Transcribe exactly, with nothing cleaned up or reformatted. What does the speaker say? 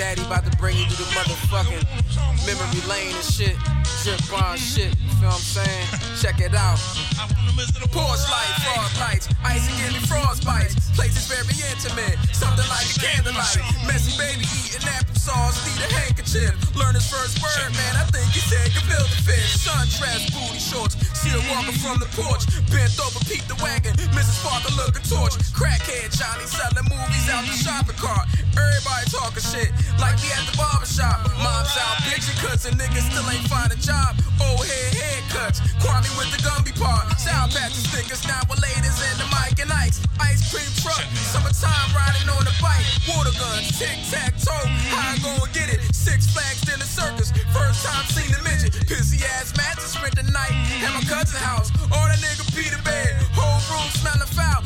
Daddy about to bring you through the motherfucking memory lane and shit. Drip on shit, you feel what I'm saying? Check it out. Porch light, frog lights, ice and candy frost bites. Places very intimate, something like a candlelight. Messy baby eating applesauce, need a handkerchief. Learn his first word, man, I think he said gefilte fish. Sundress, booty shorts, see her walking from the porch. Bent over, peep the wagon, Missus Parker looking torch. Crackhead Johnny selling movies out the shopping cart. Everybody talking shit, like we at the barbershop. Mom's out bitching cause the niggas still ain't find a job. Old head haircuts, Kwame with the Gumby part. Sound patches stickers, now we're ladies in the mic and ice. Ice cream truck, summertime riding on the bike. Water guns, tic-tac-toe, how I gon' get it? Six Flags in the circus, first time seen the midget. Pissy ass matches, spent the night at my cousin's house. All that nigga Peter bed, whole room smelling foul.